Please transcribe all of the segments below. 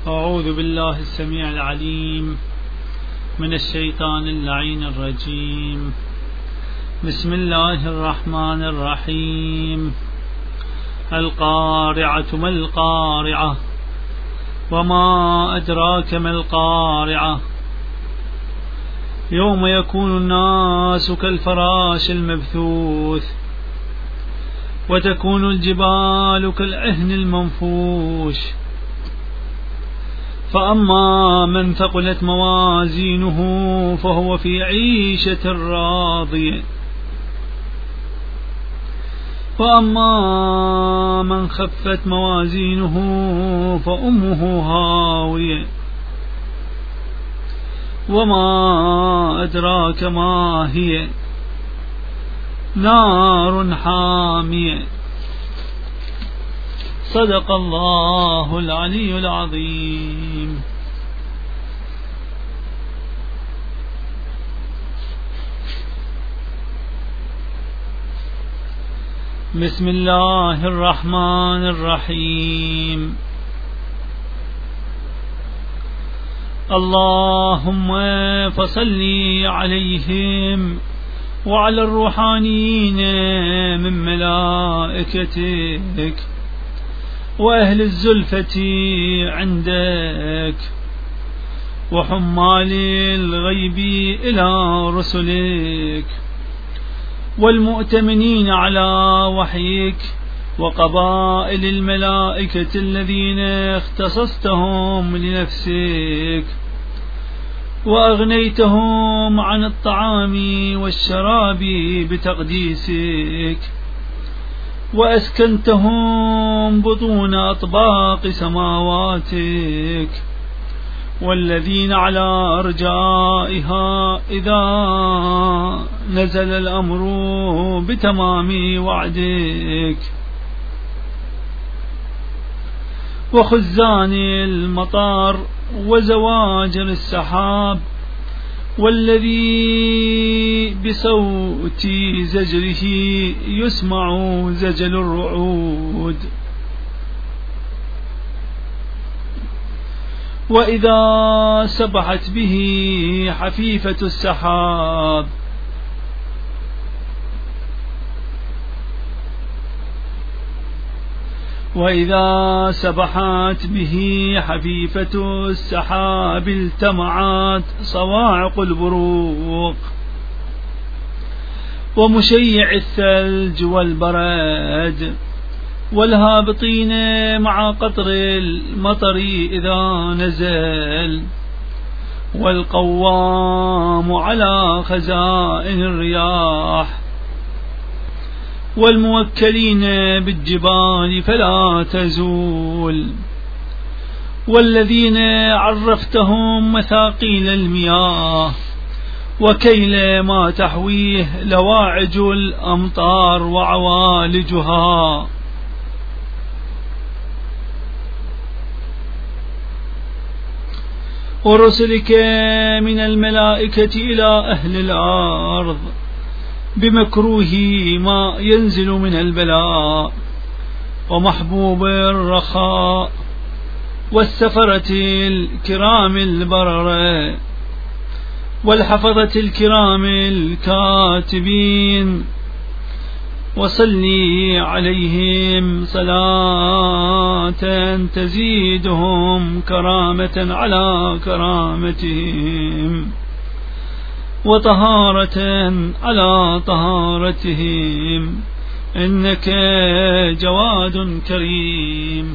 أعوذ بالله السميع العليم من الشيطان اللعين الرجيم. بسم الله الرحمن الرحيم. القارعة ما القارعة وما أدراك ما القارعة يوم يكون الناس كالفراش المبثوث وتكون الجبال كالعهن المنفوش فأما من ثقلت موازينه فهو في عيشة راضية وأما من خفت موازينه فأمه هاوية وما أدراك ما هي نار حامية. صدق الله العلي العظيم. بسم الله الرحمن الرحيم. اللهم فصل عليهم وعلى الروحانيين من ملائكتك وأهل الزلفة عندك وحمال الغيب إلى رسلك والمؤتمنين على وحيك وقبائل الملائكة الذين اختصصتهم لنفسك وأغنيتهم عن الطعام والشراب بتقديسك وأسكنتهم بطون أطباق سماواتك والذين على أرجائها إذا نزل الأمر بتمام وعدك وخزان المطار وزواجر السحاب والذي بصوت زجره يسمع زجل الرعود وإذا سبحت به حفيفة السحاب وإذا سبحت به حفيفة السحاب التمعت صواعق البروق ومشيع الثلج والبرد والهابطين مع قطر المطر إذا نزل والقوام على خزائن الرياح والموكلين بالجبال فلا تزول والذين عرفتهم مثاقيل المياه وكيل ما تحويه لواعج الأمطار وعوالجها ورسلك من الملائكة إلى أهل الأرض بمكروه ما ينزل من البلاء ومحبوب الرخاء والسفرة الكرام البررة والحفظة الكرام الكاتبين وصلي عليهم صلاة تزيدهم كرامة على كرامتهم وطهارة على طهارتهم إنك جواد كريم.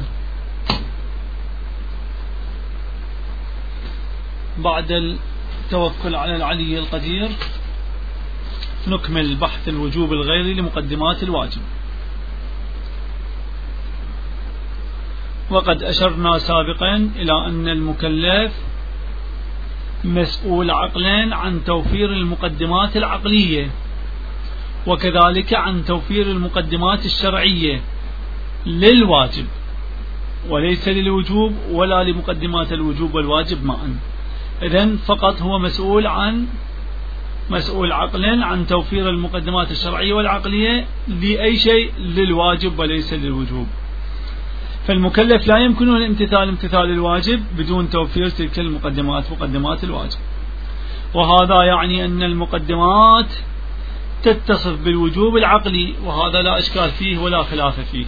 بعد التوكل على العلي القدير نكمل بحث الوجوب الغيري لمقدمات الواجب. وقد أشرنا سابقا إلى أن المكلف مسؤول عقلا عن توفير المقدمات العقلية وكذلك عن توفير المقدمات الشرعية للواجب وليس للوجوب ولا لمقدمات الوجوب والواجب معا. إذن فقط هو مسؤول عقلا عن توفير المقدمات الشرعية والعقلية لأي شيء للواجب وليس للوجوب. فالمكلف لا يمكنه الامتثال امتثال الواجب بدون توفير تلك المقدمات، مقدمات الواجب. وهذا يعني أن المقدمات تتصف بالوجوب العقلي، وهذا لا إشكال فيه ولا خلاف فيه.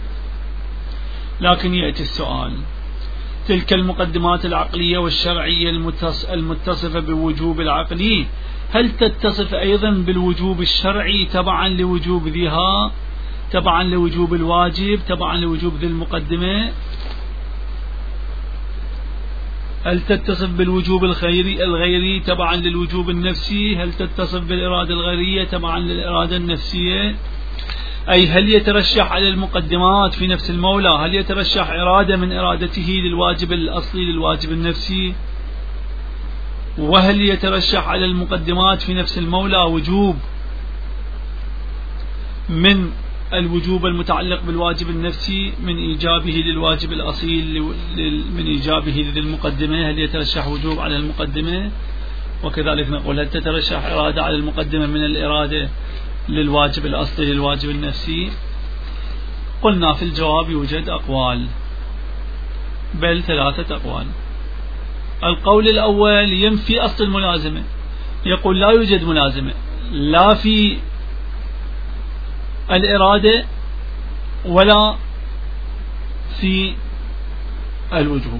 لكن يأتي السؤال: تلك المقدمات العقلية والشرعية المتصفة بالوجوب العقلي هل تتصف أيضا بالوجوب الشرعي تبعا لوجوب ذيها، تبعا لوجوب الواجب، تبعا لوجوب ذي المقدمة؟ هل تتصف بالوجوب الغيري تبعا للوجوب النفسي؟ هل تتصف بالإرادة الغيرية تبعا للإرادة النفسية؟ أي هل يترشح على المقدمات في نفس المولى، هل يترشح إرادة من إرادته للواجب الأصلي للواجب النفسي؟ وهل يترشح على المقدمات في نفس المولى وجوب من الوجوب المتعلق بالواجب النفسي من إيجابه للواجب الأصيل من إيجابه للمقدمة؟ هل يترشح وجوب على المقدمة؟ وكذلك نقول هل تترشح إرادة على المقدمة من الإرادة للواجب الأصلي للواجب النفسي؟ قلنا في الجواب يوجد أقوال، بل 3 أقوال. القول الأول ينفي أصل الملازمة، يقول لا يوجد ملازمة لا في الإرادة ولا في الوجوب،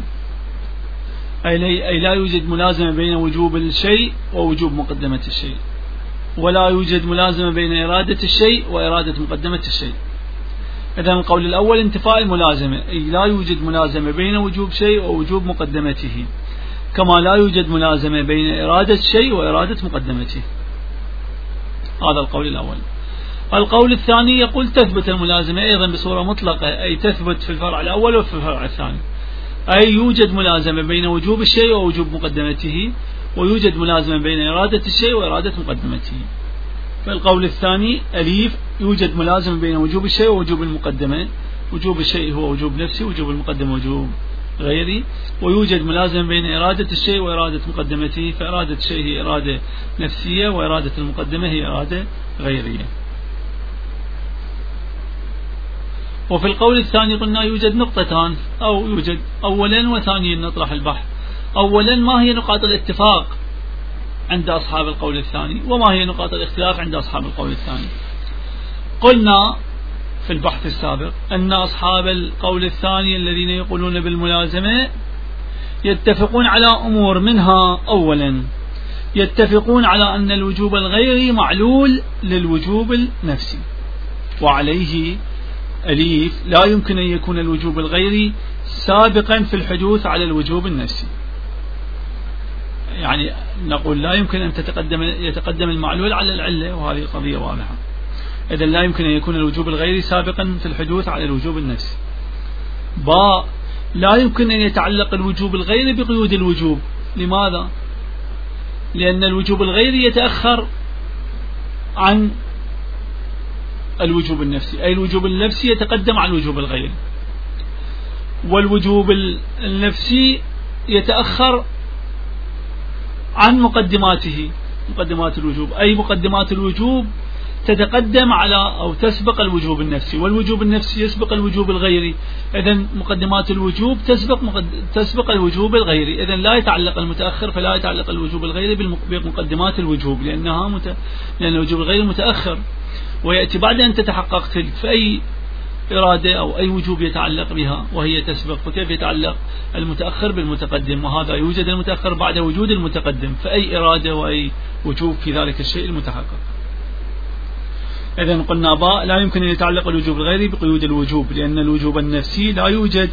أي لا يوجد ملازمة بين وجوب الشيء ووجوب مقدمة الشيء، ولا يوجد ملازمة بين إرادة الشيء وإرادة مقدمة الشيء. إذن القول الأول انتفاء الملازمة، أي لا يوجد ملازمة بين وجوب شيء ووجوب مقدمته، كما لا يوجد ملازمة بين إرادة شيء وإرادة مقدمته. هذا القول الأول. القول الثاني يقول تثبت الملازمة أيضا بصورة مطلقة، أي تثبت في الفرع الأول وفي الفرع الثاني، أي يوجد ملازمة بين وجوب الشيء ووجوب مقدمته، ويوجد ملازمة بين إرادة الشيء وإرادة مقدمته. فالقول الثاني أليف يوجد ملازمة بين وجوب الشيء ووجوب المقدمة، وجوب الشيء هو وجوب نفسي، وجوب المقدمة وجوب غيري، ويوجد ملازمة بين إرادة الشيء وإرادة مقدمته، فإرادة الشيء هي إرادة نفسية وإرادة المقدمة هي إرادة غيرية. وفي القول الثاني قلنا يوجد نقطتان، أو يوجد أولا وثانيا نطرح البحث. أولا ما هي نقاط الاتفاق عند أصحاب القول الثاني، وما هي نقاط الاختلاف عند أصحاب القول الثاني؟ قلنا في البحث السابق أن أصحاب القول الثاني الذين يقولون بالملازمة يتفقون على أمور، منها أولا يتفقون على أن الوجوب الغيري معلول للوجوب النفسي، وعليه أليف لا يمكن أن يكون الوجوب الغيري سابقا في الحدوث على الوجوب النفسي. يعني نقول لا يمكن أن يتقدم المعلول على العلة، وهذه قضية واضحة. إذن لا يمكن أن يكون الوجوب الغيري سابقا في الحدوث على الوجوب النفسي. لا يمكن أن يتعلق الوجوب الغيري بقيود الوجوب. لماذا؟ لأن الوجوب الغيري يتأخر عن الوجوب النفسي، أي الوجوب النفسي يتقدم على الوجوب الغيري، والوجوب النفسي يتأخر عن مقدماته، مقدمات الوجوب، أي مقدمات الوجوب تتقدم على أو تسبق الوجوب النفسي، والوجوب النفسي يسبق الوجوب الغيري. إذن مقدمات الوجوب تسبق الوجوب الغيري، إذن لا يتعلق المتأخر، فلا يتعلق الوجوب الغيري بمقدمات الوجوب، لأن الوجوب الغيري متأخر ويأتي بعد أن تتحقق تلك، فأي إرادة أو أي وجوب يتعلق بها وهي تسبق، فكيف يتعلق المتأخر بالمتقدم؟ وهذا يوجد المتأخر بعد وجود المتقدم، فأي إرادة وأي وجوب في ذلك الشيء المتحقق. إذن قلنا لا يمكن أن يتعلق الوجوب الغيري بقيود الوجوب، لأن الوجوب النفسي لا يوجد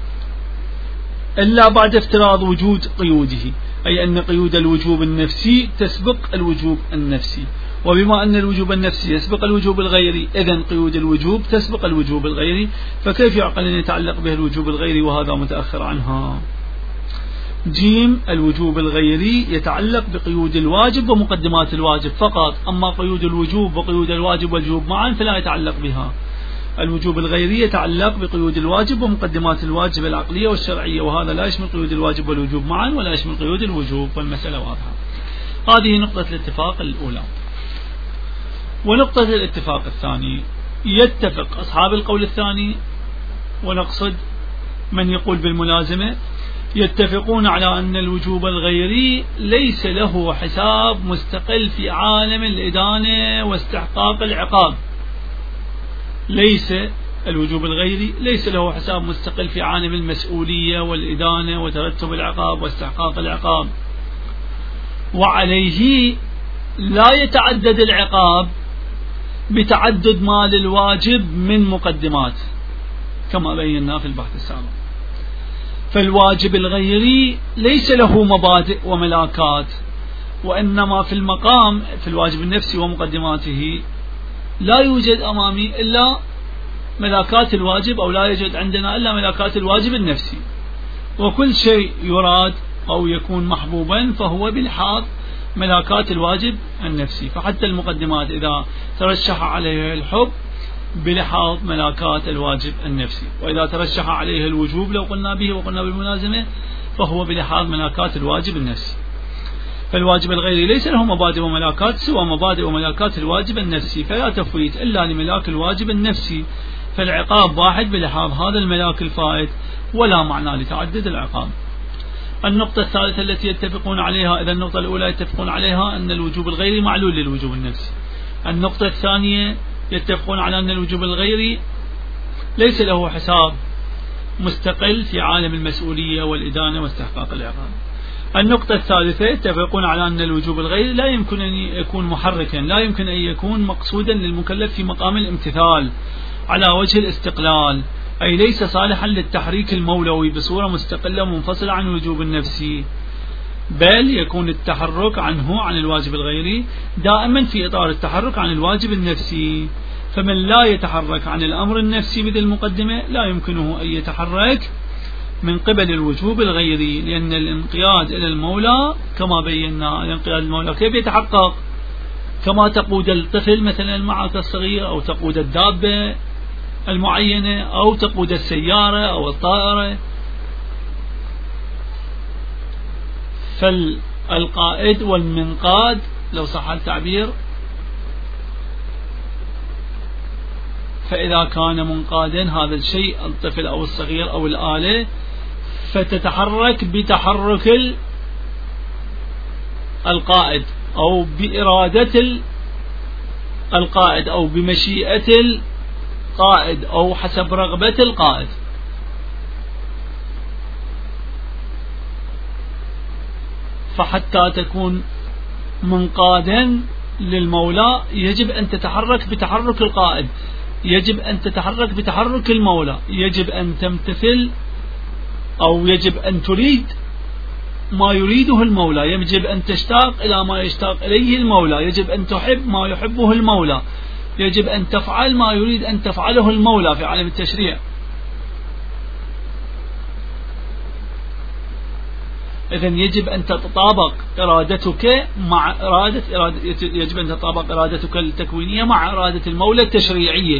إلا بعد افتراض وجود قيوده، أي أن قيود الوجوب النفسي تسبق الوجوب النفسي، وبما أن الوجوب النفسي يسبق الوجوب الغيري، إذن قيود الوجوب تسبق الوجوب الغيري، فكيف يعقل أن يتعلق به الوجوب الغيري وهذا متأخر عنها؟ جيم الوجوب الغيري يتعلق بقيود الواجب ومقدمات الواجب فقط، أما قيود الوجوب وقيود الواجب والوجوب معا فلا يتعلق بها. الوجوب الغيري يتعلق بقيود الواجب ومقدمات الواجب العقلية والشرعية، وهذا لا يشمل قيود الواجب والوجوب معا ولا يشمل قيود الوجوب، والمسألة واضحة. هذه نقطة الاتفاق الأولى. ونقطة الاتفاق الثاني، يتفق أصحاب القول الثاني، ونقصد من يقول بالملازمة يتفقون على أن الوجوب الغيري ليس له حساب مستقل في عالم الإدانة واستحقاق العقاب. ليس الوجوب الغيري ليس له حساب مستقل في عالم المسؤولية والإدانة وترتب العقاب واستحقاق العقاب، وعليه لا يتعدد العقاب بتعدد ما للواجب من مقدمات كما بينا في البحث السابق. فالواجب الغيري ليس له مبادئ وملاكات، وإنما في المقام في الواجب النفسي ومقدماته لا يوجد أمامي إلا ملاكات الواجب، أو لا يوجد عندنا إلا ملاكات الواجب النفسي، وكل شيء يراد أو يكون محبوبا فهو بلحاظ ملاكات الواجب النفسي. فحتى المقدمات إذا ترشح عليها الحب بلحاظ ملاكات الواجب النفسي، وإذا ترشح عليه الوجوب لو قلنا به وقلنا بالملازمة فهو بلحاظ ملاكات الواجب النفسي. فالواجب الغيري ليس له مبادئ وملاكات سوى مبادئ وملاكات الواجب النفسي، فلا تفويت إلا لملاك الواجب النفسي، فالعقاب واحد بلحاظ هذا الملاك الفائت ولا معنى لتعدد العقاب. النقطة الثالثة التي يتفقون عليها، إذا النقطة الأولى يتفقون عليها أن الوجوب الغيري معلول للوجوب النفسي. النقطة الثانية يتفقون على أن الوجوب الغيري ليس له حساب مستقل في عالم المسؤولية والإدانة واستحقاق العقاب. النقطة الثالثة يتفقون على أن الوجوب الغيري لا يمكن أن يكون محركا، لا يمكن أن يكون مقصودا للمكلف في مقام الامتثال على وجه الاستقلال، أي ليس صالحا للتحريك المولوي بصورة مستقلة ومنفصلة عن الوجوب النفسي، بل يكون التحرك عنه عن الواجب الغيري دائما في إطار التحرك عن الواجب النفسي. فمن لا يتحرك عن الأمر النفسي مثل المقدمة لا يمكنه أن يتحرك من قبل الوجوب الغيري، لأن الانقياد إلى المولى كما بينا الانقياد المولى كيف يتحقق؟ كما تقود الطفل مثلا معك الصغير، أو تقود الدابة المعينة، أو تقود السيارة أو الطائرة. فالقائد والمنقاد لو صح التعبير، فإذا كان منقادا هذا الشيء الطفل أو الصغير أو الآلة فتتحرك بتحرك القائد أو بإرادة القائد أو بمشيئة القائد أو حسب رغبة القائد. فحتى تكون منقادا للمولى يجب أن تتحرك بتحرك القائد، يجب أن تتحرك بتحرك المولى، يجب أن تمتثل أو يجب أن تريد ما يريده المولى، يجب أن تشتاق إلى ما يشتاق إليه المولى، يجب أن تحب ما يحبه المولى، يجب أن تفعل ما يريد أن تفعله المولى في عالم التشريع. إذن يجب أن تتطابق إرادتك مع يجب أن تتطابق إرادتك التكوينية مع إرادة المولى التشريعية،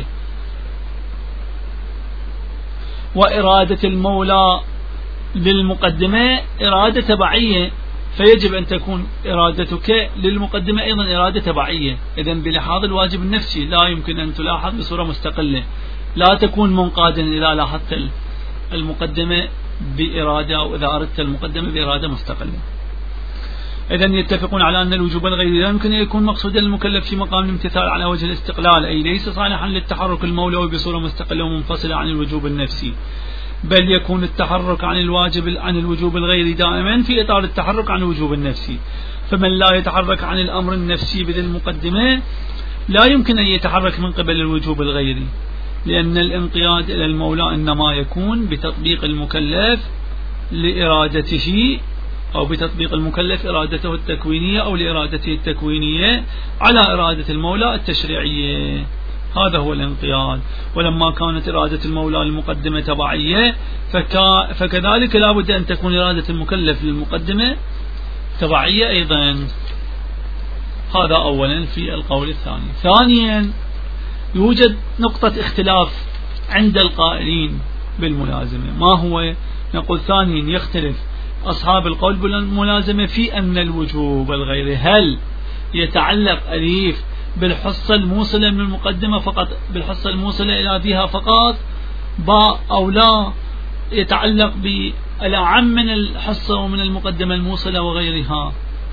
وإرادة المولى للمقدمة إرادة تبعية، فيجب أن تكون إرادتك للمقدمة أيضا إرادة تبعية. إذن بلحاظ الواجب النفسي لا يمكن أن تلاحظ بصورة مستقلة، لا تكون منقادا إذا لاحظت المقدمة بإرادة أو إذا أردت المقدمة بإرادة مستقلة. إذن يتفقون على أن الوجوب الغيري لا يمكن أن يكون مقصودا للمكلف في مقام الامتثال على وجه الاستقلال، أي ليس صالحا للتحرك المولوي بصورة مستقلة ومنفصلة عن الوجوب النفسي، بل يكون التحرك عن الوجوب الغيري دائما في إطار التحرك عن الوجوب النفسي. فمن لا يتحرك عن الأمر النفسي بذي المقدمة لا يمكن أن يتحرك من قبل الوجوب الغيري، لأن الانقياد إلى المولى إنما يكون بتطبيق المكلف لإرادته، أو بتطبيق المكلف إرادته التكوينية أو لإرادته التكوينية على إرادة المولى التشريعية. هذا هو الانقياد. ولما كانت إرادة المولى المقدمة تبعية فكذلك لا بد أن تكون إرادة المكلف للمقدمة تبعية أيضا. هذا أولا في القول الثاني. ثانيا يوجد نقطة اختلاف عند القائلين بالملازمة. ما هو؟ نقول ثانيا يختلف أصحاب القول بالملازمة في أن الوجوب الغيري هل يتعلق أليف بالحصة الموصلة من المقدمة فقط، بالحصة الموصلة إلى بها فقط، باء أو لا، يتعلق بالأعم من الحصة ومن المقدمة الموصلة وغيرها.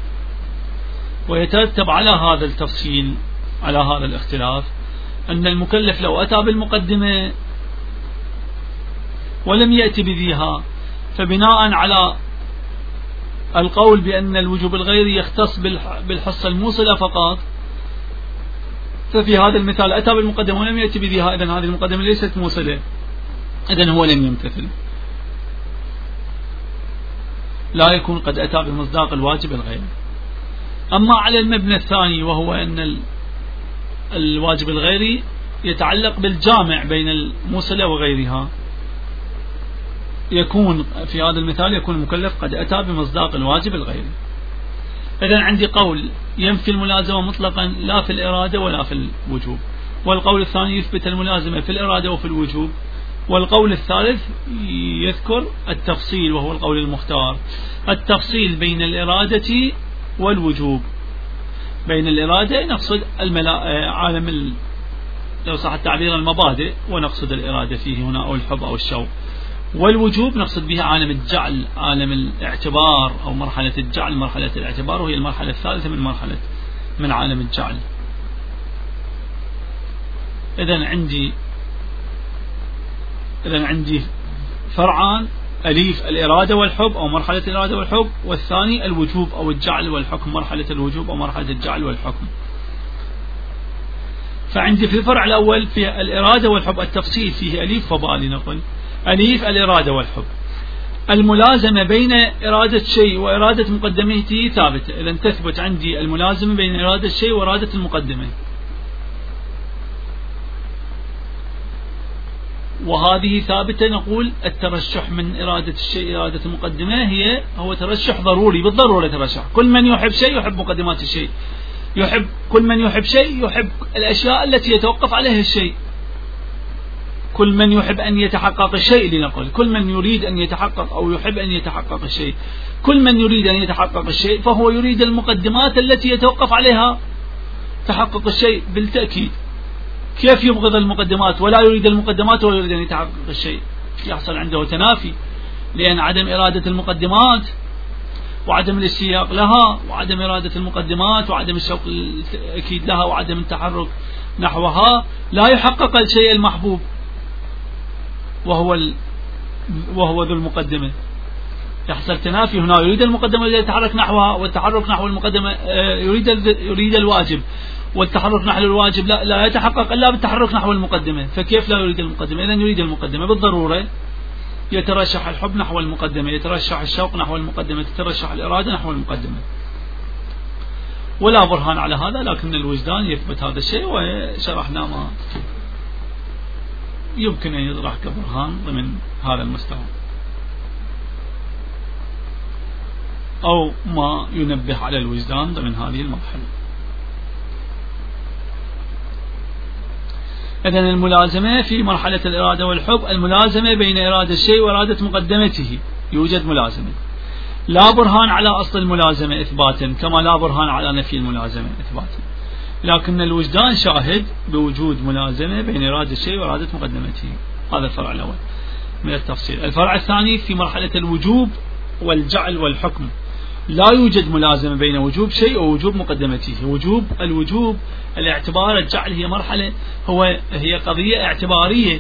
ويترتب على هذا التفصيل، على هذا الاختلاف، أن المكلف لو أتى بالمقدمة ولم يأتي بذيها، فبناء على القول بأن الوجوب الغيري يختص بالحصة الموصلة فقط، ففي هذا المثال أتى بالمقدمة ولم يأتي بذيها، إذن هذه المقدمة ليست موصلة، إذن هو لم يمتثل، لا يكون قد أتى بمصداق الواجب الغيري. أما على المبنى الثاني، وهو أن الواجب الغيري يتعلق بالجامع بين الموصلة وغيرها، يكون في هذا المثال يكون المكلف قد أتى بمصداق الواجب الغيري. إذن عندي قول ينفي الملازمة مطلقا لا في الإرادة ولا في الوجوب، والقول الثاني يثبت الملازمة في الإرادة وفي الوجوب، والقول الثالث يذكر التفصيل وهو القول المختار، التفصيل بين الإرادة والوجوب. بين الإرادة نقصد عالم لو صح التعبير المبادئ، ونقصد الإرادة فيه هنا أو الحب أو الشوق، والوجوب نقصد به عالم الجعل، عالم الاعتبار أو مرحلة الجعل، مرحلة الاعتبار، وهي المرحلة الثالثة من عالم الجعل. إذن عندي فرعان: أليف الإرادة والحب أو مرحلة الإرادة والحب، والثاني الوجوب أو الجعل والحكم، مرحلة الوجوب أو مرحلة الجعل والحكم. فعندي في الفرع الأول في الإرادة والحب التفصيل فيه أليف وباء، لنقل أليف الإرادة والحب. الملازمة بين إرادة شيء وإرادة مقدمته ثابتة، إذن تثبت عندي الملازمة بين إرادة شيء وإرادة المقدمة، وهذه ثابتة. نقول الترشح من إرادة الشيء إلى إرادة المقدمة هو ترشح ضروري، بالضرورة ترشح. كل من يحب شيء يحب مقدمات الشيء، كل من يحب شيء يحب الأشياء التي يتوقف عليها الشيء، كل من يحب أن يتحقق الشيء، لنقل كل من يريد أن يتحقق أو يحب أن يتحقق الشيء، كل من يريد أن يتحقق الشيء فهو يريد المقدمات التي يتوقف عليها تحقق الشيء بالتأكيد. كيف يبغض المقدمات ولا يريد المقدمات ويريد أن يتحقق الشيء؟ يحصل عنده تنافي، لأن عدم إرادة المقدمات وعدم الاشتياق لها وعدم إرادة المقدمات وعدم الشوق الأكيد لها وعدم التحرك نحوها لا يحقق الشيء المحبوب وهو ذو المقدمة. يحصل تنافي هنا، يريد المقدمة يتحرك نحوها، والتحرك نحو المقدمة يريد الواجب، والتحرك نحو الواجب لا يتحقق إلا بالتحرك نحو المقدمة. فكيف لا يريد المقدمة؟ إذن يريد المقدمة بالضرورة. يترشح الحب نحو المقدمة، يترشح الشوق نحو المقدمة، تترشح الإرادة نحو المقدمة. ولا برهان على هذا، لكن الوجدان يثبت هذا الشيء، وشرحنا ما يمكن أن يطرح كبرهان ضمن هذا المستوى، أو ما ينبه على الوجدان ضمن هذه المرحلة. إذن الملازمة في مرحلة الإرادة والحب، الملازمة بين إرادة الشيء وإرادة مقدمته، يوجد ملازمة. لا برهان على أصل الملازمة إثباتا، كما لا برهان على نفي الملازمة إثباتا، لكن الوجدان شاهد بوجود ملازمة بين إرادة الشيء وإرادة مقدمته. هذا الفرع الأول من التفصيل. الفرع الثاني في مرحلة الوجوب والجعل والحكم، لا يوجد ملازمة بين وجوب شيء ووجوب مقدمته. الوجوب الاعتبار، الجعل هي مرحلة، هي قضية اعتبارية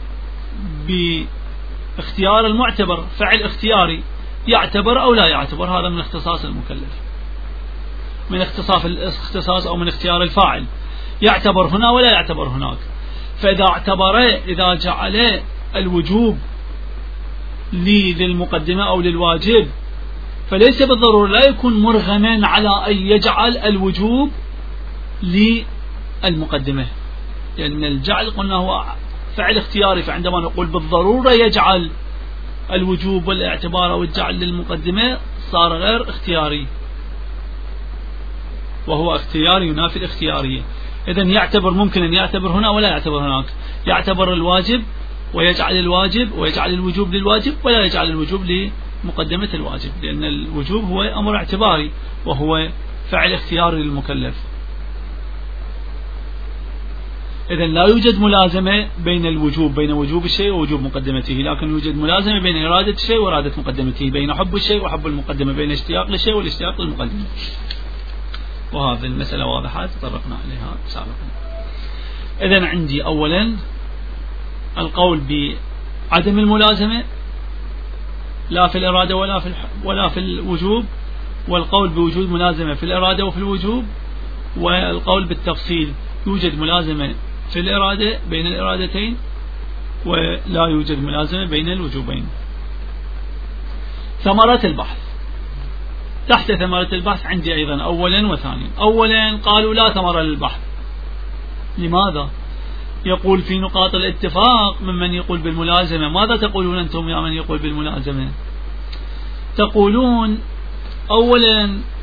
باختيار المعتبر، فعل اختياري، يعتبر أو لا يعتبر. هذا من اختصاص المكلف، من اختصاص أو من اختيار الفاعل، يعتبر هنا ولا يعتبر هناك. فإذا إذا جعل الوجوب لذي المقدمة أو للواجب، فليس بالضرورة لا يكون مرغما على أن يجعل الوجوب للمقدمة، لأن الجعل قلنا هو فعل اختياري. فعندما نقول بالضرورة يجعل الوجوب والاعتبار أو الجعل للمقدمة، صار غير اختياري، وهو اختياري ينافي الاختيارية. إذن يعتبر، ممكن أن يعتبر هنا ولا يعتبر هناك، يعتبر الواجب ويجعل الواجب ويجعل الوجوب للواجب، ولا يجعل الوجوب لمقدمة الواجب، لأن الوجوب هو أمر اعتباري وهو فعل اختياري للمكلف. إذن لا يوجد ملازمة بين الوجوب، بين وجوب الشيء ووجوب مقدمته، لكن يوجد ملازمة بين إرادة الشيء وإرادة مقدمته، بين حب الشيء وحب المقدمة، بين اشتياق للشيء والاشتياق للمقدمة. وهذه المسألة واضحة تطرقنا عليها سابقا. إذن عندي أولا القول بعدم الملازمة لا في الإرادة ولا في الوجوب، والقول بوجود ملازمة في الإرادة وفي الوجوب، والقول بالتفصيل يوجد ملازمة في الإرادة بين الإرادتين ولا يوجد ملازمة بين الوجوبين. ثمرة البحث. تحت ثمرة البحث عندي أيضا أولا وثانيا. أولا قالوا لا ثمرة للبحث. لماذا؟ يقول في نقاط الاتفاق ممن يقول بالملازمة. ماذا تقولون أنتم يا من يقول بالملازمة؟ تقولون أولا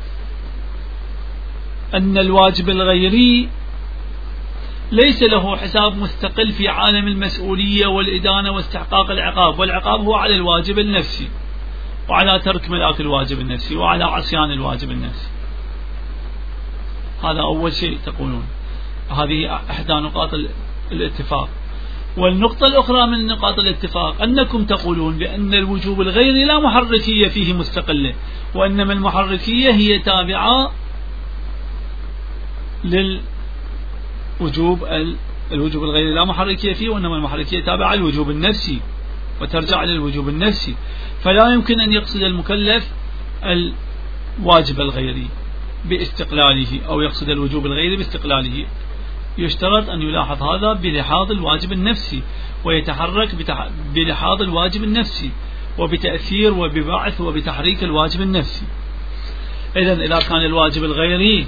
أن الواجب الغيري ليس له حساب مستقل في عالم المسؤولية والإدانة واستحقاق العقاب، والعقاب هو على الواجب النفسي وعلى ترك ملاك الواجب النفسي وعلى عصيان الواجب النفسي. هذا أول شيء تقولون. هذه إحدى نقاط الاتفاق. والنقطة الأخرى من نقاط الاتفاق أنكم تقولون بأن الوجوب الغيري لا محركية فيه مستقلة، وإنما المحركية هي تابعة للوجوب. الوجوب الغيري لا محركية فيه، وإنما المحركية تابعة للوجوب النفسي وترجع للوجوب النفسي. فلا يمكن أن يقصد المكلف الواجب الغيري باستقلاله أو يقصد الوجوب الغيري باستقلاله. يشترط أن يلاحظ هذا بلحاظ الواجب النفسي، ويتحرك بلحاظ الواجب النفسي وبتأثير وببعث وبتحريك الواجب النفسي. إذن إذا كان الواجب الغيري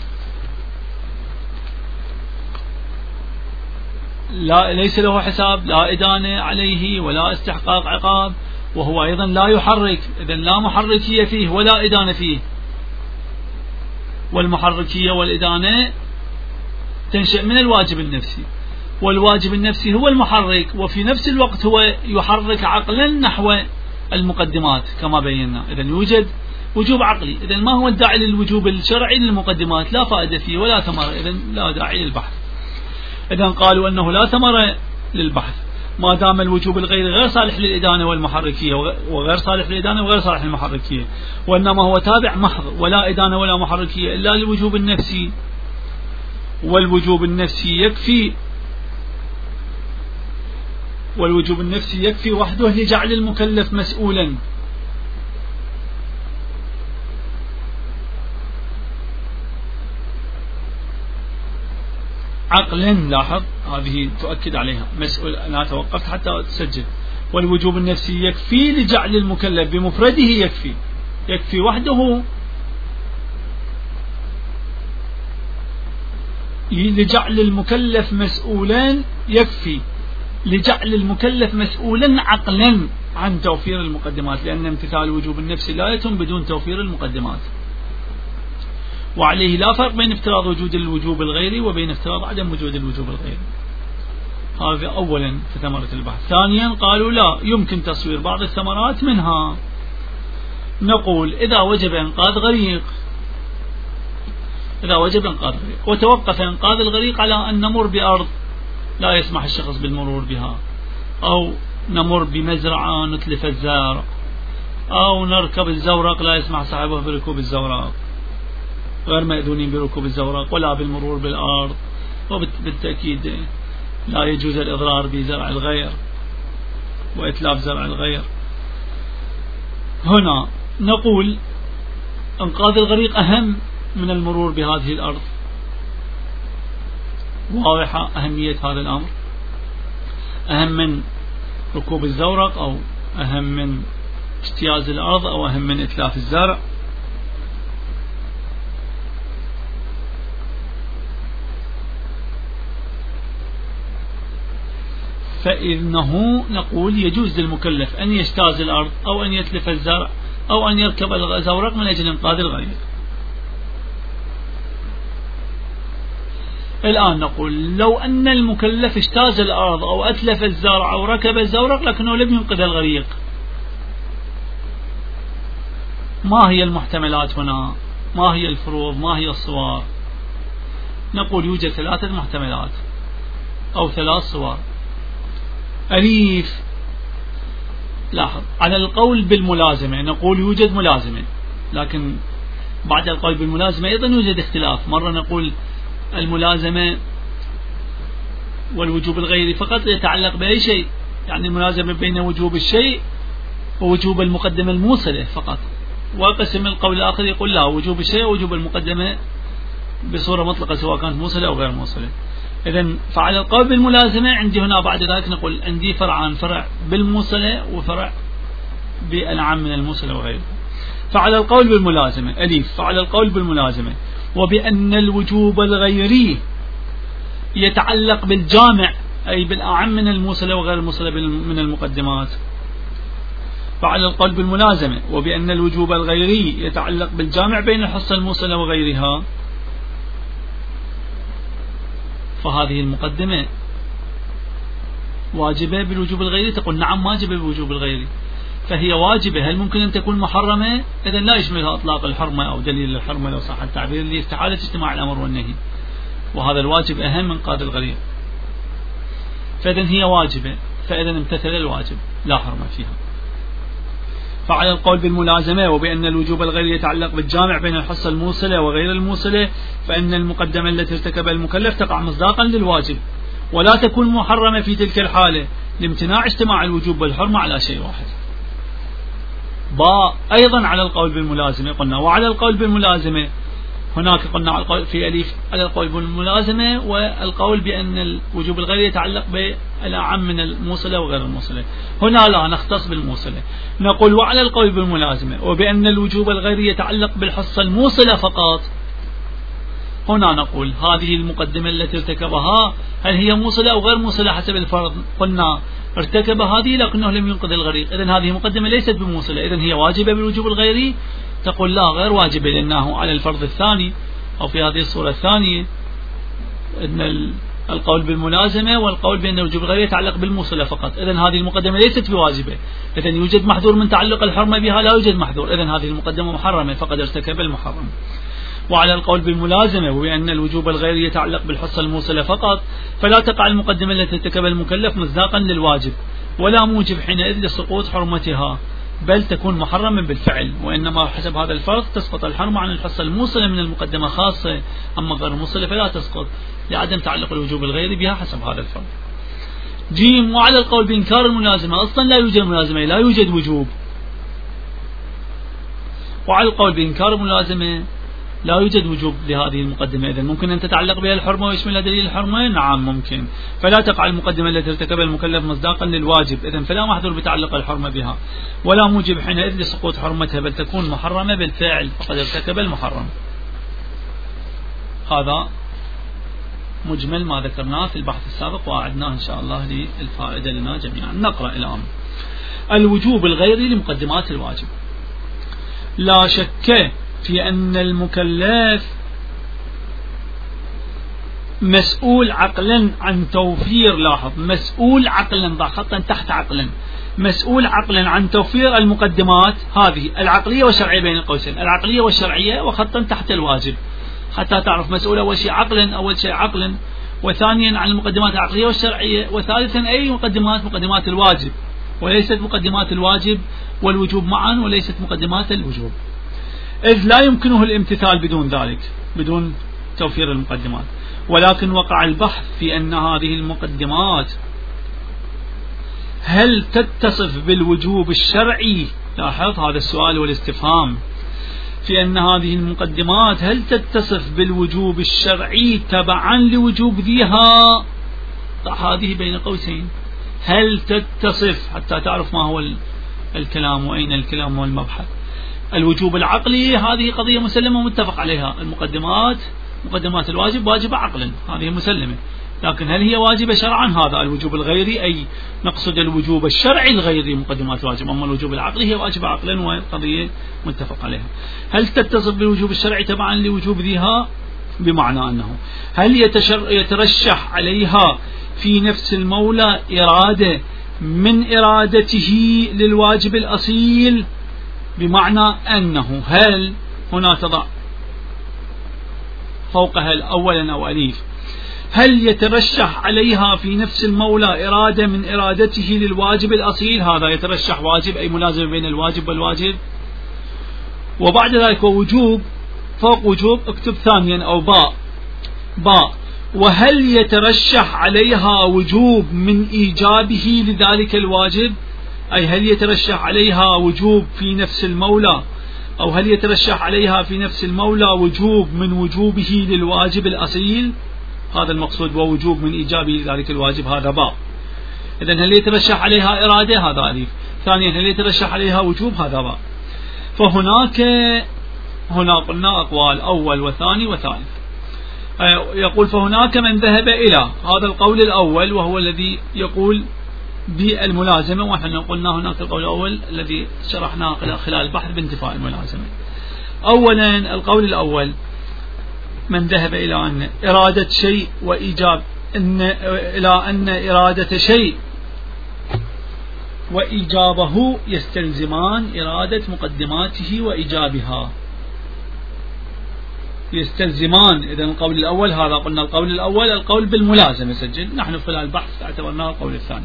ليس له حساب، لا إدانة عليه ولا استحقاق عقاب، وهو أيضا لا يحرك، إذن لا محركية فيه ولا إدانة فيه. والمحركية والإدانة تنشأ من الواجب النفسي، والواجب النفسي هو المحرك، وفي نفس الوقت هو يحرك عقلا نحو المقدمات كما بينا. إذن يوجد وجوب عقلي. إذن ما هو الداعي للوجوب الشرعي للمقدمات؟ لا فائدة فيه ولا ثمرة، إذن لا داعي للبحث. إذن قالوا أنه لا ثمرة للبحث ما دام الوجوب الغير غير صالح للإدانة والمحركية، وغير صالح للإدانة وغير صالح للمحركية، وإنما هو تابع محض ولا إدانة ولا محركية إلا للوجوب النفسي. والوجوب النفسي يكفي وحده لجعل المكلف مسؤولا. عقلا. لاحظ هذه تؤكد عليها مسؤول. أنا توقفت حتى تسجل. والوجوب النفسي يكفي لجعل المكلف بمفرده يكفي وحده لجعل المكلف مسؤولا، يكفي لجعل المكلف مسؤولا عقلا عن توفير المقدمات، لأن امتثال الوجوب النفسي لا يتم بدون توفير المقدمات. وعليه لا فرق بين افتراض وجود الوجوب الغيري وبين افتراض عدم وجود الوجوب الغيري. هذا أولا في ثمرة البحث. ثانيا قالوا لا يمكن تصوير بعض الثمرات منها. نقول إذا وجب إنقاذ غريق وتوقف إنقاذ الغريق على أن نمر بأرض لا يسمح الشخص بالمرور بها، أو نمر بمزرعة نتلف الزرع، أو نركب الزورق لا يسمح صاحبه بركوب الزورق، غير مأذونين بركوب الزورق ولا بالمرور بالأرض، وبالتأكيد لا يجوز الإضرار بزرع الغير وإتلاف زرع الغير. هنا نقول إنقاذ الغريق أهم من المرور بهذه الأرض. واضحة أهمية هذا الأمر، أهم من ركوب الزورق، أو أهم من اجتياز الأرض، أو أهم من إتلاف الزرع. فإنه نقول يجوز للمكلف أن يجتاز الأرض أو أن يتلف الزرع أو أن يركب الزورق من أجل إنقاذ الغريق. الآن نقول لو أن المكلف اجتاز الأرض أو أتلف الزرع أو ركب الزورق لكنه لم ينقذ الغريق، ما هي المحتملات هنا؟ ما هي الفروض؟ ما هي الصور؟ نقول يوجد ثلاثة محتملات. أو 3 صور. أليف، لاحظ، على القول بالملازمة نقول يوجد ملازمة، لكن بعد القول بالملازمة أيضا يوجد اختلاف. مرة نقول الملازمة والوجوب الغيري فقط يتعلق بأي شيء، يعني الملازمة بين وجوب الشيء ووجوب المقدمة الموصلة فقط. وقسم القول الآخر يقول لا، وجوب الشيء ووجوب المقدمة بصورة مطلقة سواء كانت موصلة أو غير موصلة. إذن فعلى القول بالملازمة عندي هنا بعد ذلك نقول عندي فرعان، فرع بالموصلة وفرع بالأعم من الموصلة وغيره. فعلى القول بالملازمة أليف، فعلى القول بالملازمة وبأن الوجوب الغيري يتعلق بالجامع أي بالأعم من الموصلة وغير الموصلة من المقدمات. فعلى القول بالملازمة وبأن الوجوب الغيري يتعلق بالجامع بين الحصة الموصلة وغيرها، فهذه المقدمة واجبة بالوجوب الغيري. تقول نعم واجبة بالوجوب الغيري، فهي واجبة. هل ممكن أن تكون محرمة؟ إذن لا يشملها إطلاق الحرمة أو دليل الحرمة لو صح التعبير، لاستحالة اجتماع الأمر والنهي، وهذا الواجب أهم من قاد الغريب. فإذن هي واجبة، فإذن امتثل الواجب لا حرمة فيها. فعلى القول بالملازمة وبأن الوجوب الغيري يتعلق بالجامع بين الحصة الموصلة وغير الموصلة، فإن المقدمة التي ارتكبها المكلف تقع مصداقا للواجب ولا تكون محرمة في تلك الحالة لامتناع اجتماع الوجوب والحرمة على شيء واحد. أيضا على القول بالملازمة قلنا، وعلى القول بالملازمة هناك قلنا في أليف على القول بالملازمة والقول بأن الوجوب الغيري يتعلق بالأعم من الموصلة وغير الموصلة. هنا لا نختص بالموصلة، نقول وعلى القول بالملازمة وبأن الوجوب الغيري يتعلق بالحصة الموصلة فقط. هنا نقول هذه المقدمة التي ارتكبها هل هي موصلة أو غير موصلة حسب الفرض. قلنا ارتكب هذه لكنه لم ينقذ الغريق، إذن هذه مقدمة ليست بموصلة، إذن هي واجبة بالوجوب الغيري. تقول لا غير واجبة لأنه على الفرض الثاني أو في هذه الصورة الثانية أن القول بالملازمة والقول بأن الوجوب الغيري يتعلق بالموصلة فقط، إذن هذه المقدمة ليست بواجبة. إذن يوجد محذور من تعلق الحرمة بها؟ لا يوجد محذور، إذن هذه المقدمة محرمة فقد ارتكب المحرم. وعلى القول بالملازمة وبأن الوجوب الغيري يتعلق بالحصة الموصلة فقط، فلا تقع المقدمة التي ارتكبها المكلف مصداقا للواجب ولا موجب حينئذ لسقوط حرمتها، بل تكون محرما بالفعل، وإنما حسب هذا الفرض تسقط الحرمة عن الحصة الموصلة من المقدمة خاصة، أما غير الموصلة فلا تسقط لعدم تعلق الوجوب الغيري بها حسب هذا الفرض. جيم، وعلى القول بإنكار الملازمة أصلا لا يوجد ملازمة، لا يوجد وجوب. وعلى القول بإنكار الملازمة لا يوجد وجوب لهذه المقدمة، إذن ممكن أن تتعلق بها الحرمة ويشملها دليل الحرمة؟ نعم ممكن. فلا تقع المقدمة التي ارتكبها المكلف مصداقا للواجب، إذن فلا محذور بتعلق الحرمة بها ولا موجب حينئذ لسقوط حرمتها، بل تكون محرمة بالفعل فقد ارتكب المحرم. هذا مجمل ما ذكرناه في البحث السابق وأعدناه إن شاء الله للفائدة لنا جميعا. نقرأ الآن الوجوب الغيري لمقدمات الواجب. لا شك في أن المكلف مسؤول عقلا عن توفير، لاحظ مسؤول عقلا، ضع خطا تحت عقلا، مسؤول عقلا عن توفير المقدمات هذه العقلية والشرعية بين قوسين، العقلية والشرعية وخطا تحت الواجب حتى تعرف مسؤول أول شيء عقلا، أول شيء عقلا، وثانيا عن المقدمات العقلية والشرعية، وثالثا أي مقدمات الواجب، وليست مقدمات الواجب والوجوب معا، وليست مقدمات الوجوب، إذ لا يمكنه الامتثال بدون ذلك، بدون توفير المقدمات. ولكن وقع البحث في أن هذه المقدمات هل تتصف بالوجوب الشرعي؟ لاحظ هذا السؤال والاستفهام، في أن هذه المقدمات هل تتصف بالوجوب الشرعي تبعا لوجوب ذيها؟ ضع هذه بين قوسين، هل تتصف حتى تعرف ما هو الكلام وأين الكلام والمبحث. الوجوب العقلي هذه قضية مسلمة ومتفق عليها، مقدمات الواجب واجبة عقلا، هذه مسلمة، لكن هل هي واجبة شرعا؟ هذا الوجوب الغيري، أي نقصد الوجوب الشرعي الغيري مقدمات الواجب، أما الوجوب العقلي هي واجبة عقلا وقضية متفق عليها. هل تتصف بالوجوب الشرعي تبعا لوجوب ذيها؟ بمعنى أنه هل يترشح عليها في نفس المولى إرادة من إرادته للواجب الأصيل، بمعنى أنه هل هنا تضع فوقها أولا أو أليف، هل يترشح عليها في نفس المولى إرادة من إرادته للواجب الأصيل؟ هذا يترشح واجب أي ملازمة بين الواجب والواجب. وبعد ذلك وجوب فوق وجوب اكتب ثانيا أو باء وهل يترشح عليها وجوب من إيجابه لذلك الواجب؟ أي هل يترشح عليها وجوب في نفس المولى، أو هل يترشح عليها في نفس المولى وجوب من وجوبه للواجب الأصيل؟ هذا المقصود ووجوب من إيجابه لذلك الواجب، هذا باء. إذن هل يترشح عليها إرادة؟ هذا ألف. ثانيا هل يترشح عليها وجوب؟ هذا باء. هنا قلنا أقوال أول وثاني وثالث. يقول فهناك من ذهب إلى هذا القول الأول وهو الذي يقول بالملازمة، ونحن قلنا هناك القول الأول الذي شرحناه خلال البحث بانتفاء الملازمة. أولا القول الأول من ذهب إلى أن إرادة شيء وإيجاب إلى أن إرادة شيء وإيجابه يستلزمان إرادة مقدماته وإيجابها. يستلزمان. إذن القول الأول هذا قلنا القول الأول القول بالملازمة سجل، نحن خلال البحث اعتبرناه القول الثاني.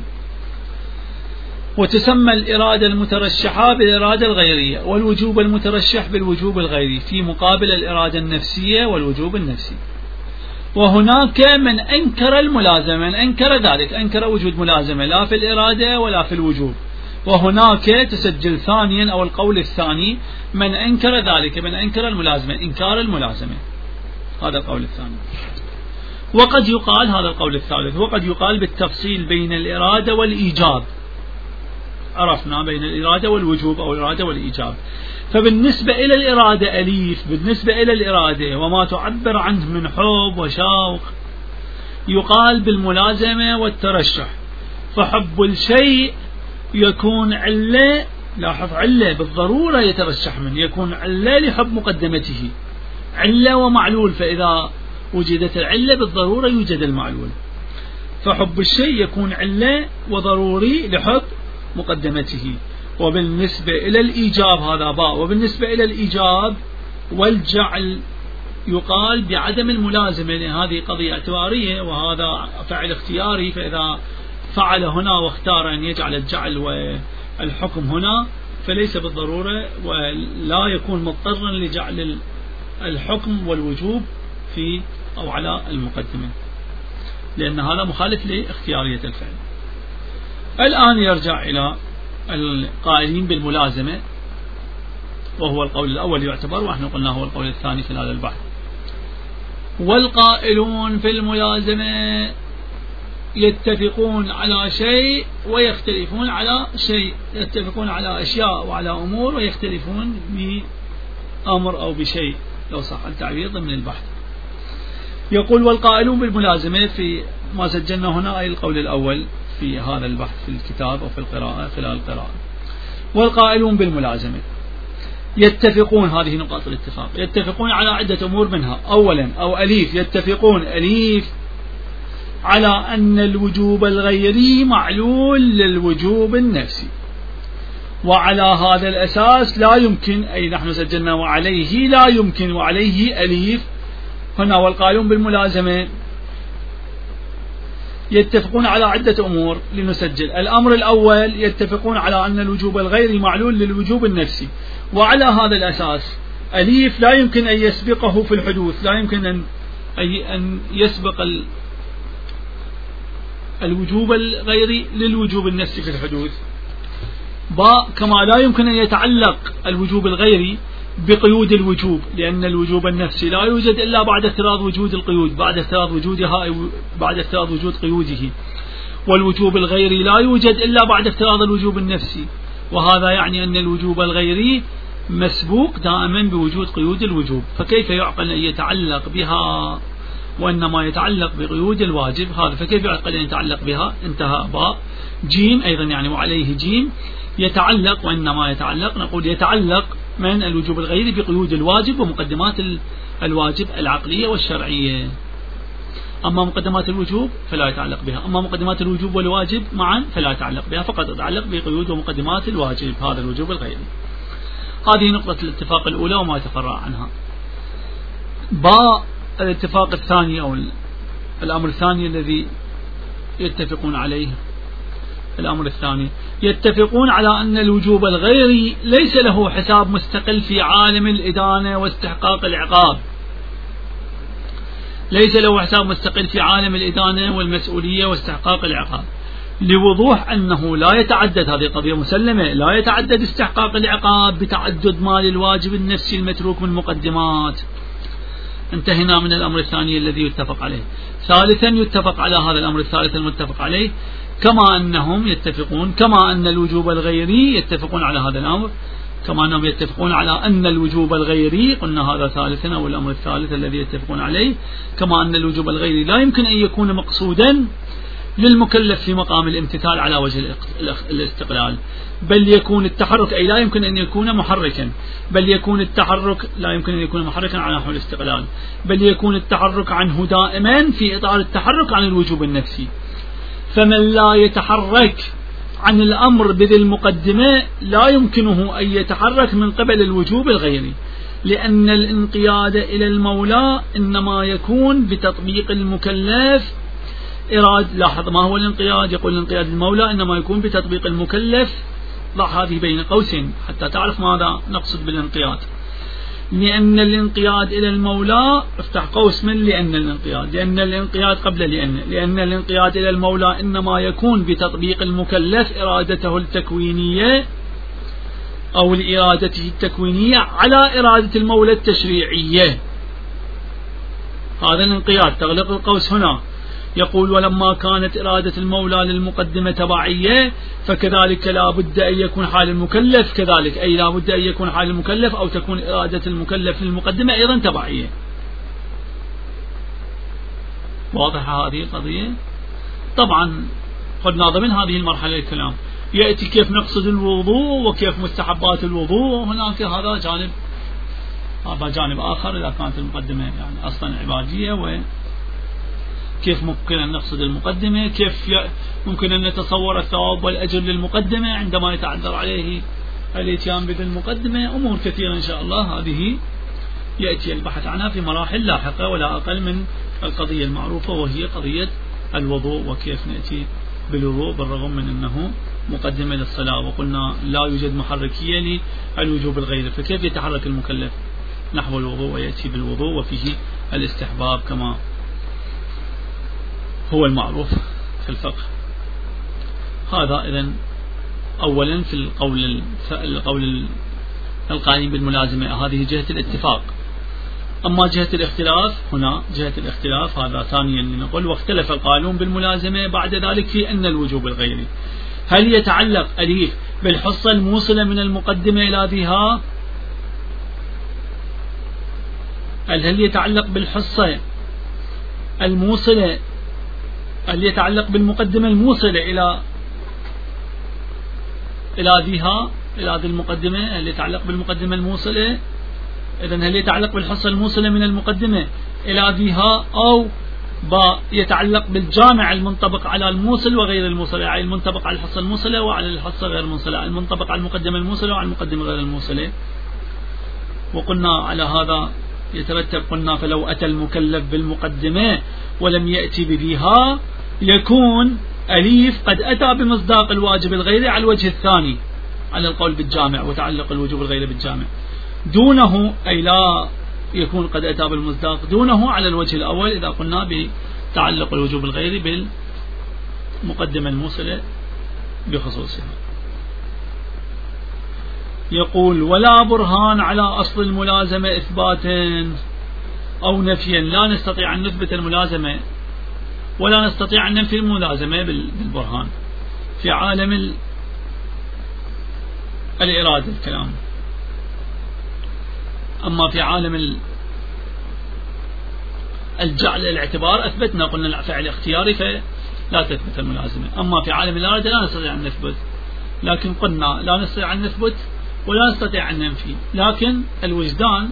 وتسمى الإرادة المترشحة بالإرادة الغيرية، والوجوب المترشح بالوجوب الغيري في مقابل الإرادة النفسية والوجوب النفسي. وهناك من أنكر الملازمة، من أنكر ذلك، أنكر وجود ملازمة لا في الإرادة ولا في الوجوب. وهناك تسجل ثانيا أو القول الثاني من أنكر ذلك، من أنكر الملازمة، إنكار الملازمة، هذا القول الثاني. وقد يقال هذا القول الثالث، وقد يقال بالتفصيل بين الإرادة والإيجاب. عرفنا بين الإرادة والوجوب أو الإرادة والإيجاب. فبالنسبة إلى الإرادة أليف، بالنسبة إلى الإرادة وما تعبر عنه من حب وشوق يقال بالملازمة والترشح. فحب الشيء يكون علة، لاحظ علة بالضرورة يترشح منه، يكون علة لحب مقدمته، علة ومعلول، فإذا وجدت العلة بالضرورة يوجد المعلول. فحب الشيء يكون علة وضروري لحب مقدمته. وبالنسبة إلى الإيجاب هذا باء. وبالنسبة إلى الإيجاب والجعل يقال بعدم الملازمة، لأن هذه قضية اعتبارية وهذا فعل اختياري، فإذا فعل هنا واختار أن يجعل الجعل والحكم هنا فليس بالضرورة ولا يكون مضطرا لجعل الحكم والوجوب في أو على المقدمة، لأن هذا مخالف لاختيارية الفعل. الآن يرجع إلى القائلين بالملازمة وهو القول الأول يعتبر، ونحن قلنا هو القول الثاني في هذا البحث. والقائلون في الملازمة يتفقون على شيء ويختلفون على شيء، يتفقون على أشياء وعلى أمور ويختلفون بأمر أو بشيء لو صح التعبير ضمن البحث. يقول والقائلون بالملازمة في ما سجلنا هنا أي القول الأول في هذا البحث في الكتاب أو في القراءة خلال القراءة. والقائلون بالملازمة يتفقون، هذه نقاط الاتفاق، يتفقون على عدة أمور منها. أولا أو أليف، يتفقون أليف على أن الوجوب الغيري معلول للوجوب النفسي، وعلى هذا الأساس لا يمكن، أي نحن سجلنا وعليه لا يمكن، وعليه أليف هنا. والقائلون بالملازمة يتفقون على عدة أمور لنسجل. الأمر الأول يتفقون على أن الوجوب الغيري معلول للوجوب النفسي، وعلى هذا الأساس أليف لا يمكن أن يسبقه في الحدوث، لا يمكن أن يسبق الوجوب الغيري للوجوب النفسي في الحدوث. باء كما لا يمكن أن يتعلق الوجوب الغيري بقيود الوجوب، لأن الوجوب النفسي لا يوجد إلا بعد افتراض وجود القيود، بعد افتراض وجودها، بعد افتراض وجود قيوده. والوجوب الغيري لا يوجد إلا بعد افتراض الوجوب النفسي، وهذا يعني أن الوجوب الغيري مسبوق دائما بوجود قيود الوجوب. فكيف يعقل أن يتعلق بها وإنما يتعلق بقيود الواجب هذا؟ فكيف يعقل أن يتعلق بها؟ انتهى باء. جيم أيضا يعني وعليه جيم يتعلق، وإنما يتعلق نقول يتعلق من الوجوب الغيري بقيود الواجب ومقدمات الواجب العقلية والشرعية. أما مقدمات الوجوب فلا يتعلق بها، أما مقدمات الوجوب والواجب معا فلا يتعلق بها، فقط يتعلق بقيود ومقدمات الواجب، هذا الوجوب الغيري. هذه نقطة الاتفاق الأولى وما يتفرع عنها. باء الاتفاق الثاني أو الأمر الثاني الذي يتفقون عليه، الأمر الثاني يتفقون على أن الوجوب الغيري ليس له حساب مستقل في عالم الإدانة واستحقاق العقاب، ليس له حساب مستقل في عالم الإدانة والمسؤولية واستحقاق العقاب، لوضوح أنه لا يتعدد، هذه قضية مسلمة، لا يتعدد استحقاق العقاب بتعدد مال الواجب النفسي المتروك من مقدمات. انتهينا من الأمر الثاني الذي يتفق عليه. ثالثا يتفق على هذا الأمر الثالث المتفق عليه، كما أنهم يتفقون، كما أن الوجوب الغيري، يتفقون على هذا الأمر كما أنهم يتفقون على أن الوجوب الغيري، قلنا هذا ثالثا أو الأمر الثالث الذي يتفقون عليه، كما أن الوجوب الغيري لا يمكن أن يكون مقصودا للمكلف في مقام الامتثال على وجه الاستقلال، بل يكون التحرك، أي لا يمكن أن يكون محركا، بل يكون التحرك لا يمكن أن يكون محركا على نحو الاستقلال، بل يكون التحرك عنه دائما في إطار التحرك عن الوجوب النفسي. فمن لا يتحرك عن الأمر بذي المقدمة لا يمكنه أن يتحرك من قبل الوجوب الغيري، لأن الانقياد إلى المولى إنما يكون بتطبيق المكلف لاحظ ما هو الانقياد، يقول الانقياد المولى إنما يكون بتطبيق المكلف، ضع هذه بين قوسين حتى تعرف ماذا نقصد بالانقياد. لأن الانقياد إلى المولى، افتح قوس من لأن الانقياد، لأن الانقياد قبل لأن الانقياد إلى المولى إنما يكون بتطبيق المكلف إرادته التكوينية أو لإرادته التكوينية على إرادة المولى التشريعية. هذا الانقياد، تغلق القوس هنا. يقول ولما كانت إرادة المولى للمقدمة تبعية فكذلك لا بد أن يكون حال المكلف كذلك، أي لا بد أن يكون حال المكلف أو تكون إرادة المكلف للمقدمة أيضا تبعية. واضحة هذه القضية؟ طبعا قلنا ضمن هذه المرحلة الكلام يأتي كيف نقصد الوضوء وكيف مستحبات الوضوء، وهناك هذا جانب آخر إذا كانت المقدمة يعني أصلا عبادية، وكيف ممكن أن نقصد المقدمة، كيف ممكن أن نتصور الثواب والأجر للمقدمة عندما يتعذر عليه الاتيان بذي المقدمة. أمور كثيرة إن شاء الله هذه يأتي البحث عنها في مراحل لاحقة ولا أقل من القضية المعروفة، وهي قضية الوضوء وكيف نأتي بالوضوء بالرغم من أنه مقدمة للصلاة، وقلنا لا يوجد محركية للوجوب الغيري، فكيف يتحرك المكلف نحو الوضوء ويأتي بالوضوء وفيه الاستحباب كما هو المعروف في الفقه. هذا إذن أولا في القول القائم بالملازمة، هذه جهة الاتفاق. أما جهة الاختلاف، هنا جهة الاختلاف هذا ثانيا نقول واختلف القائلون بالملازمة بعد ذلك في أن الوجوب الغيري هل يتعلق أليف بالحصة الموصلة من المقدمة إلى ذيها، هل يتعلق بالحصة الموصلة، هل يتعلق بالمقدمة الموصلة إلى ذيها، إلى ذي المقدمة، هل يتعلق بالمقدمة الموصلة، إذن هل يتعلق بالحصة الموصلة من المقدمة إلى ذيها، أو يتعلق بالجامع المنطبق على الموصل وغير الموصل، يعني المنطبق على الحصة الموصلة وعلى الحصة غير الموصلة، المنطبق على المقدمة الموصلة وعلى المقدمة غير الموصلة. وقلنا على هذا يترتب، قلنا فلو أتى المكلف بالمقدمة ولم يأتي بذيها يكون أليف قد أتى بمصداق الواجب الغيري على الوجه الثاني على القول بالجامع وتعلق الوجوب الغيري بالجامع، دونه أي لا يكون قد أتى بالمصداق دونه على الوجه الأول إذا قلنا بتعلق الوجوب الغيري بالمقدمة الموصلة بخصوصها. يقول ولا برهان على أصل الملازمة إثباتا أو نفيا، لا نستطيع أن نثبت الملازمة ولا نستطيع أن ننفي الملازمة بالبرهان في عالم الإرادة الكلام. أما في عالم الجعل الاعتبار أثبتنا، قلنا الفعل اختياري فلا تثبت الملازمة. أما في عالم الإرادة لا نستطيع أن نثبت، لكن قلنا لا نستطيع أن نثبت ولا نستطيع أن ننفي، لكن الوجدان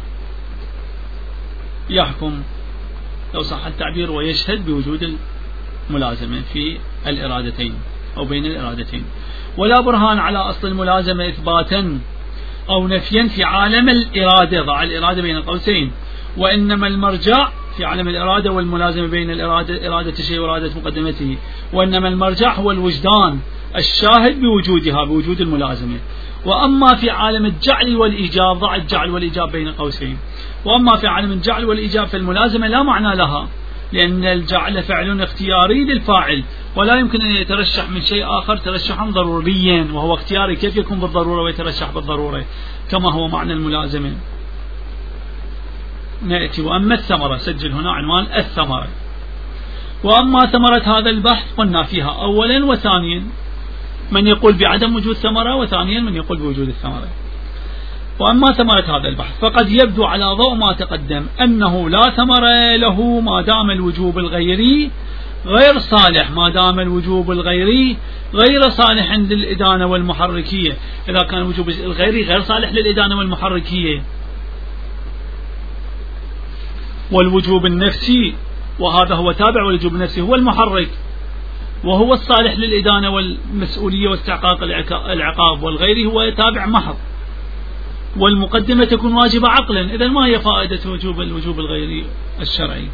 يحكم لو صح التعبير ويشهد بوجود الملازمة في الإرادتين أو بين الإرادتين. ولا برهان على أصل الملازمة إثباتا أو نفيا في عالم الإرادة، ضع الإرادة بين قوسين، وإنما المرجع في عالم الإرادة والملازمة بين إرادة الشيء وإرادة مقدمته، وإنما المرجع هو الوجدان الشاهد بوجودها، بوجود الملازمة. وأما في عالم الجعل والإيجاب، ضع الجعل والإيجاب بين قوسين، وأما في عالم الجعل والإيجاب فالملازمة لا معنى لها، لأن الجعل فعل اختياري للفاعل، ولا يمكن أن يترشح من شيء آخر ترشحا ضروريا وهو اختياري، كيف يكون بالضرورة ويترشح بالضرورة كما هو معنى الملازمة. نأتي وأما الثمرة، سجل هنا عنوان الثمرة. وأما ثمرة هذا البحث قلنا فيها أولا وثانيا من يقول بعدم وجود ثمرة، وثانيا من يقول بوجود الثمرة. وأما ثمرة هذا البحث فقد يبدو على ضوء ما تقدم أنه لا ثمرة له ما دام الوجوب الغيري غير صالح، ما دام الوجوب الغيري غير صالح عند الإدانة والمحركية. إذا كان الوجوب الغيري غير صالح للإدانة والمحركية، والوجوب النفسي، وهذا هو تابع، والوجوب النفسي هو المحرك وهو الصالح للإدانة والمسؤولية واستحقاق العقاب، والغيري هو تابع محض، والمقدمة تكون واجبة عقلا. إذن ما هي فائدة الوجوب الغيري الشرعي؟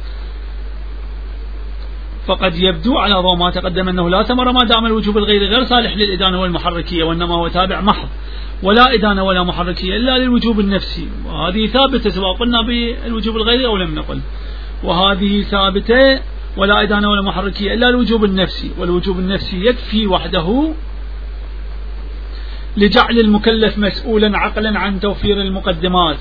فقد يبدو على ضوء ما تقدم أنه لا ثمرة ما دام الوجوب الغيري غير صالح للإدانة والمحركية، وإنما هو تابع محض ولا إدانة ولا محركية إلا للوجوب النفسي، وهذه ثابتة سواء قلنا بالوجوب الغيري أو لم نقل، وهذه ثابتة ولا إدانة ولا محركية إلا الوجوب النفسي. والوجوب النفسي يكفي وحده لجعل المكلف مسؤولا عقلا عن توفير المقدمات،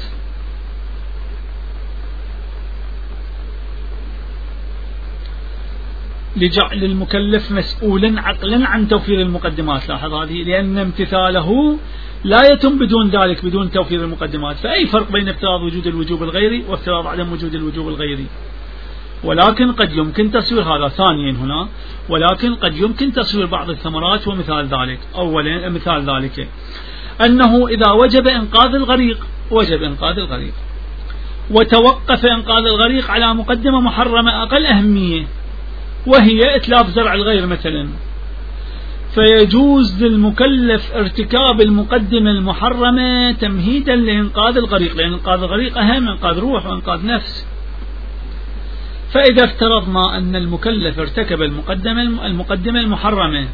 لجعل المكلف مسؤولا عقلا عن توفير المقدمات. لاحظ هذه، لأن امتثاله لا يتم بدون ذلك، بدون توفير المقدمات. فأي فرق بين افتراض وجود الوجوب الغيري وافتراض عدم وجود الوجوب الغيري؟ ولكن قد يمكن تصوير هذا ثانيا هنا، ولكن قد يمكن تصوير بعض الثمرات. ومثال ذلك، أولا مثال ذلك أنه إذا وجب إنقاذ الغريق، وجب إنقاذ الغريق وتوقف إنقاذ الغريق على مقدمة محرمة أقل أهمية وهي إتلاف زرع الغير مثلا، فيجوز للمكلف ارتكاب المقدمة المحرمة تمهيدا لإنقاذ الغريق، لأن إنقاذ الغريق أهم، إنقاذ روح وإنقاذ نفس. فإذا افترضنا أن المكلف ارتكب المقدمة المحرمة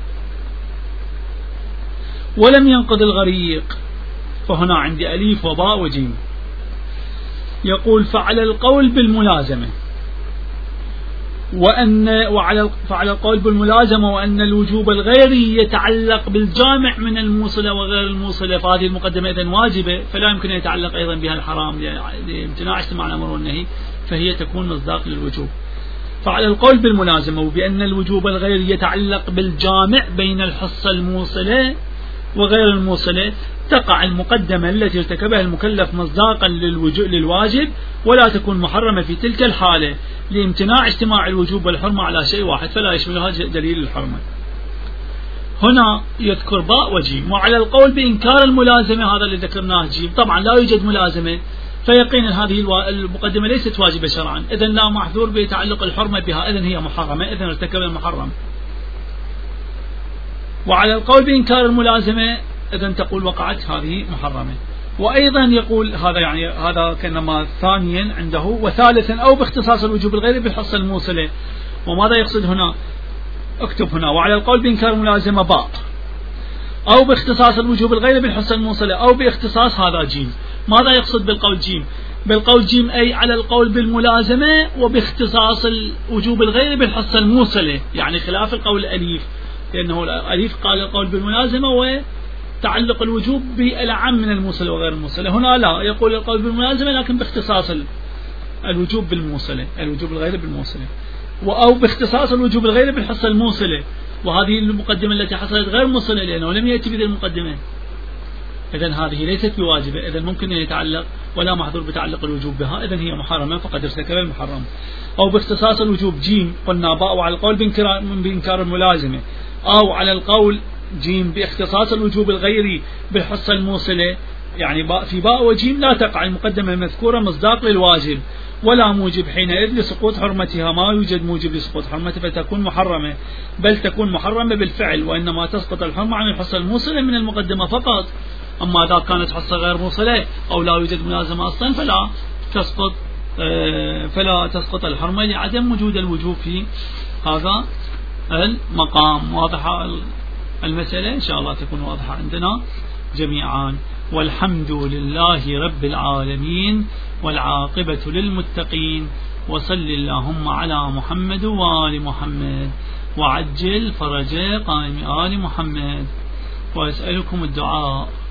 ولم ينقذ الغريق، فهنا عندي أليف وباء وجيم. يقول فعلى القول بالملازمة فعلى القول بالملازمة وأن الوجوب الغيري يتعلق بالجامع من الموصلة وغير الموصلة، فهذه المقدمة إذن واجبة، فلا يمكن أن يتعلق أيضا بها الحرام لامتناع اجتماع الأمر والنهي، فهي تكون مصداق للوجوب. فعلى القول بالملازمة وبأن الوجوب الغيري يتعلق بالجامع بين الحصة الموصلة وغير الموصلة، تقع المقدمة التي ارتكبها المكلف مصداقا للواجب ولا تكون محرمة في تلك الحالة لامتناع اجتماع الوجوب والحرمة على شيء واحد، فلا يشملها دليل الحرمة. هنا يذكر باء وجيم. وعلى القول بإنكار الملازمة، هذا اللي ذكرناه جيم، طبعا لا يوجد ملازمة، فيقينا هذه المقدمة ليست واجبة شرعا، إذن لا محذور بتعلق الحرمة بها، إذن هي محرمة، إذن ارتكب المحرم. وعلى القول بإنكار الملازمة إذن تقول وقعت هذه محرمة. وأيضا يقول هذا، يعني هذا كانما ثانيا عنده. وثالثا أو باختصاص الوجوب الغيري بالحصة الموصلة. وماذا يقصد هنا؟ اكتب هنا وعلى القول بإنكار الملازمة باء، أو باختصاص الوجوب الغيري بالحصة الموصلة، أو باختصاص هذا جيم. ماذا يقصد بالقول جيم؟ بالقول جيم أي على القول بالملازمة وباختصاص الوجوب الغيري بالحصة الموصلة، يعني خلاف القول الأليف، لأنه الأليف قال القول بالملازمة وتعلق الوجوب بالأعم من الموصلة وغير الموصلة، هنا لا، يقول القول بالملازمة لكن باختصاص الوجوب بالموصلة، الوجوب الغيري بالموصلة، أو باختصاص الوجوب الغيري بالحصة الموصلة. وهذه المقدمة التي حصلت غير موصلة لأنه لم يأتي بذي المقدمة، إذن هذه ليست بواجبة، إذن ممكن أن يتعلق ولا محظور بتعلق الوجوب بها، إذن هي محرمة فقد ارتكب المحرم. أو باختصاص الوجوب جيم قلنا باء وعلى القول بإنكار الملازمة، أو على القول جيم باختصاص الوجوب الغيري بالحصة الموصلة، يعني في باء وجيم لا تقع المقدمة المذكورة مصداق للواجب ولا موجب حينئذ لسقوط حرمتها، ما يوجد موجب لسقوط حرمتها فتكون محرمة، بل تكون محرمة بالفعل، وإنما تسقط الحرمة عن الحصة الموصلة من المقدمة فقط. أما إذا كانت حصة غير موصلة أو لا يوجد ملازمة أصلا فلا تسقط فلا تسقط الحرمة لعدم وجود الوجوب في هذا المقام. واضحة المسألة؟ إن شاء الله تكون واضحة عندنا جميعا. والحمد لله رب العالمين والعاقبة للمتقين وصل اللهم على محمد وآل محمد وعجل فرج قائم آل محمد وأسألكم الدعاء.